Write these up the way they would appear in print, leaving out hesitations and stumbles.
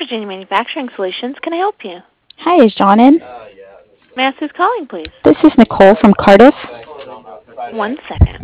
Virginia Manufacturing Solutions. Can I help you? Hi, is John in? May I ask who's calling, please? This is Nicole from Cardiff. 1 second.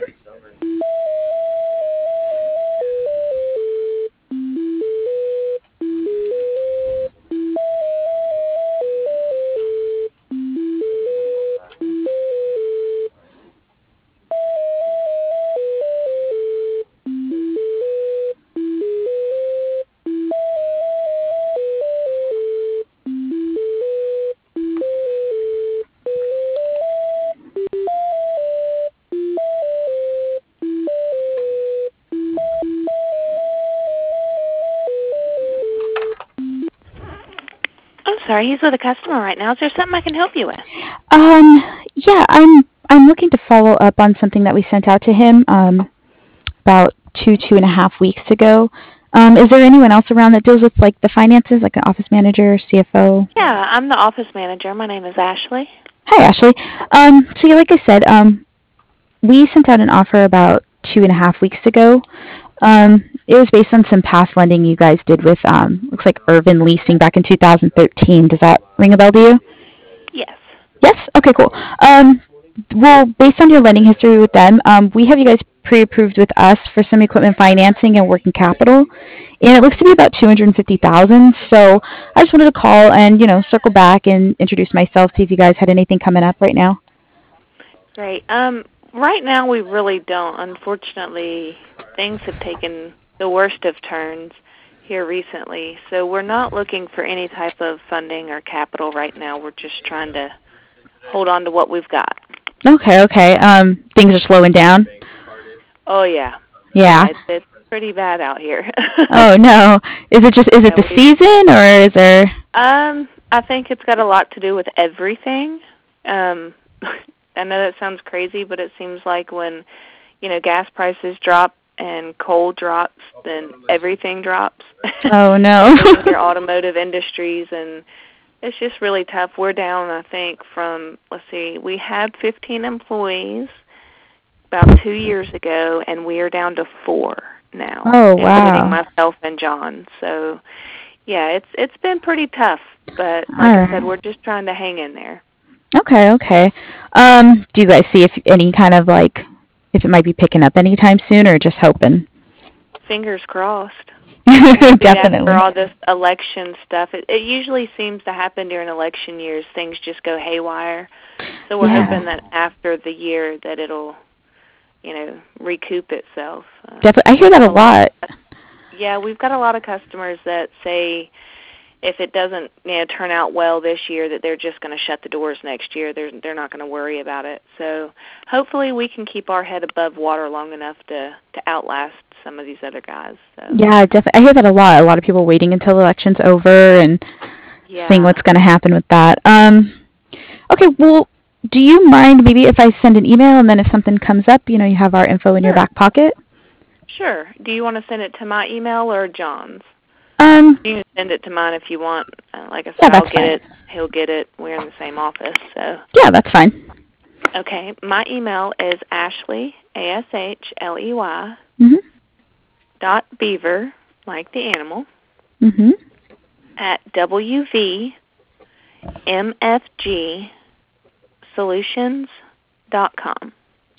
I'm sorry, he's with a customer right now. Is there something I can help you with? Yeah, I'm looking to follow up on something that we sent out to him about 2.5 weeks ago. Is there anyone else around that deals with like the finances, like an office manager, CFO? Yeah, I'm the office manager. My name is Ashley. Hi, Ashley. So yeah, like I said, we sent out an offer about 2.5 weeks ago. It was based on some past lending you guys did with looks like Irvin Leasing back in 2013. Does that ring a bell to you? Yes. Yes? Okay, cool. Well, based on your lending history with them, we have you guys pre-approved with us for some equipment financing and working capital, and it looks to be about $250,000. So I just wanted to call and circle back and introduce myself, see if you guys had anything coming up right now. Great. Right now we really don't. Unfortunately, things have taken the worst of turns here recently, so we're not looking for any type of funding or capital right now. We're just trying to hold on to what we've got. Okay. Things are slowing down. Oh yeah. Yeah. It's pretty bad out here. Oh no. Is it the season, or is there? I think it's got a lot to do with everything. I know that sounds crazy, but it seems like when, gas prices drop and coal drops, then everything drops. Oh no. In your automotive industries, and it's just really tough. We're down, I think, from, we had 15 employees about 2 years ago, and we are down to 4 now. Oh, wow. Including myself and John. So, yeah, it's been pretty tough, but like I said, we're just trying to hang in there. Okay. Do you guys see if any kind of if it might be picking up anytime soon, or just hoping? Fingers crossed. Definitely. After all this election stuff, it usually seems to happen during election years. Things just go haywire. So we're hoping that after the year that it'll, recoup itself. Definitely, I hear that a lot. Yeah, we've got a lot of customers that say if it doesn't, turn out well this year, that they're just going to shut the doors next year. They're not going to worry about it. So hopefully we can keep our head above water long enough to outlast some of these other guys. So. Yeah, definitely. I hear that a lot. A lot of people waiting until the election's over and seeing what's going to happen with that. Okay, well, do you mind maybe if I send an email, and then if something comes up, you have our info in your back pocket? Sure. Do you want to send it to my email or John's? You can send it to mine if you want. Like I said, I'll get it. He'll get it. We're in the same office, so. Yeah, that's fine. Okay, my email is Ashley, ASHLEY, .beaver, like the animal, at WVMFGsolutions.com.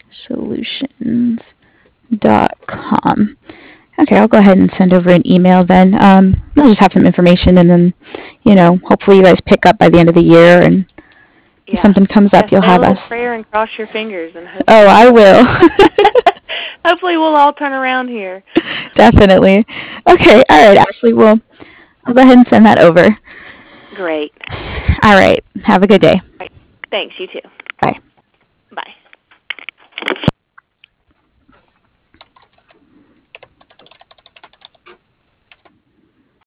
Solutions.com. Okay, I'll go ahead and send over an email then. We'll just have some information, and then, hopefully you guys pick up by the end of the year, and if something comes up, you'll have us. Prayer and cross your fingers. And I will. Hopefully we'll all turn around here. Definitely. Okay, all right, Ashley. Well, I'll go ahead and send that over. Great. All right. Have a good day. Right. Thanks, you too.